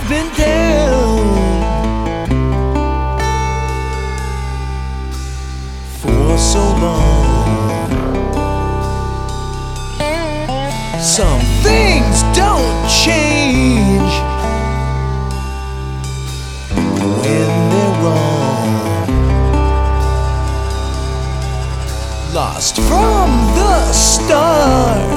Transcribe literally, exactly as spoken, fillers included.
been down for so long. Some things don't change when they're wrong. Lost from the start.